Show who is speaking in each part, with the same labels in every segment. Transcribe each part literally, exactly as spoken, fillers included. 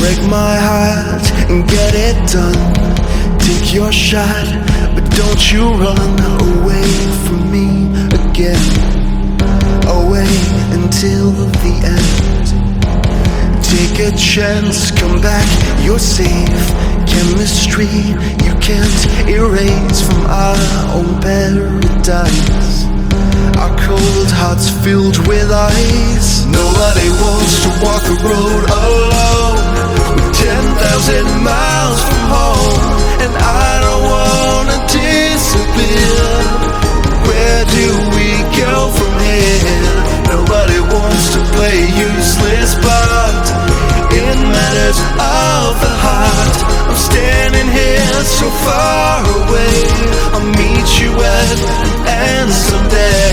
Speaker 1: Break my heart and get it done. Take your shot, but don't you run away from me again. Away until the end. Take a chance, come back, you're safe. Chemistry you can't erase from our own paradise. Our cold hearts filled with ice. Nobody wants to walk the road alone. We're ten thousand miles from home, and I don't wanna disappear. Where do we go from here? Nobody wants to play useless part in matters of the heart. I'm standing here so far away. I'll meet you at the end someday.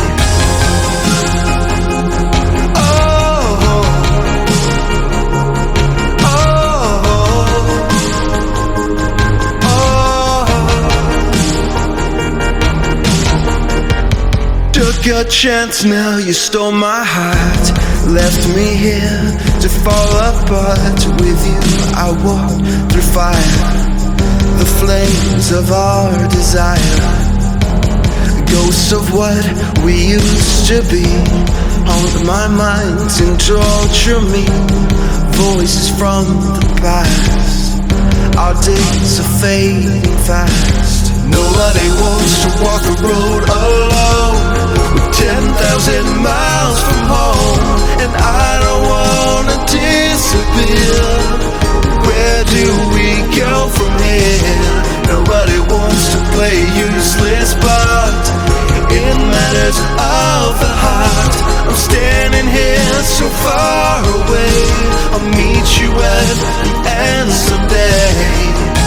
Speaker 1: Took a chance, now you stole my heart. Left me here to fall apart. With you I walk through fire, the flames of our desire. Ghosts of what we used to be haunt my mind and torture me. Voices from the past, our days are fading fast. Nobody wants to walk the road alone. We're ten thousand miles from home, and I don't wanna disappear. Where do we go from here? Nobody wants to play useless part in matters of the heart. I'm standing here so far away. I'll meet you at the end someday.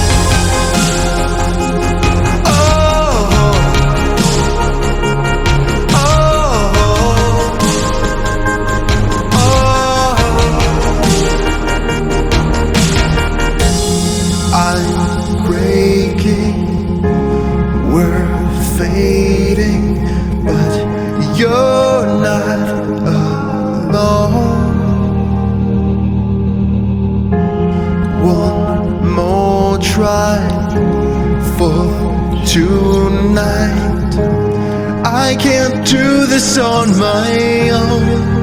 Speaker 1: Fading, but you're not alone. One more try for tonight. I can't do this on my own.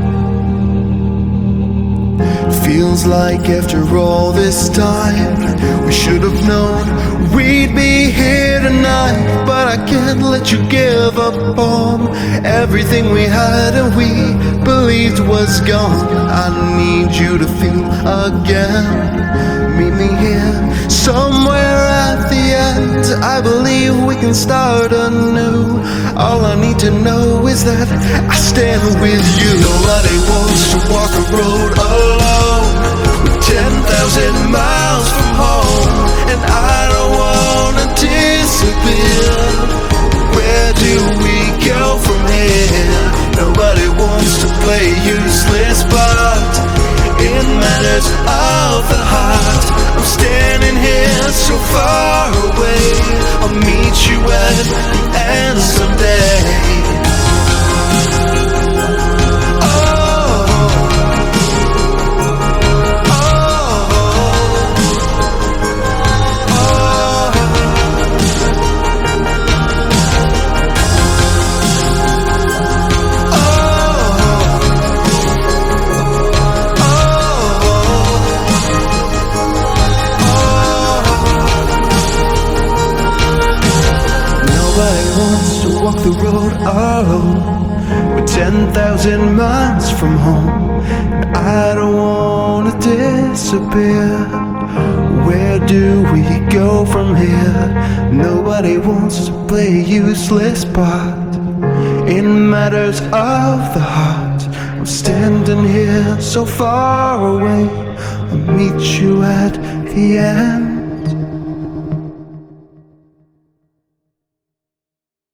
Speaker 1: Feels like after all this time we should have known we'd be here tonight. But I can't let you give up on everything we had and we believed was gone. I need you to feel again. Meet me here somewhere at the end. I believe we can start anew. All I need to know is that I stand with you. Nobody wants to walk a road alone. We're ten thousand miles from home, and I don't wanna disappear. Where do we go from here? Nobody wants to play useless part in matters of the heart. I'm standing here so far away. I'll meet you at the end someday. Walk the road alone. We're ten thousand miles from home, and I don't wanna disappear. Where do we go from here? Nobody wants to play a useless part in matters of the heart. I'm standing here so far away. I'll meet you at the end.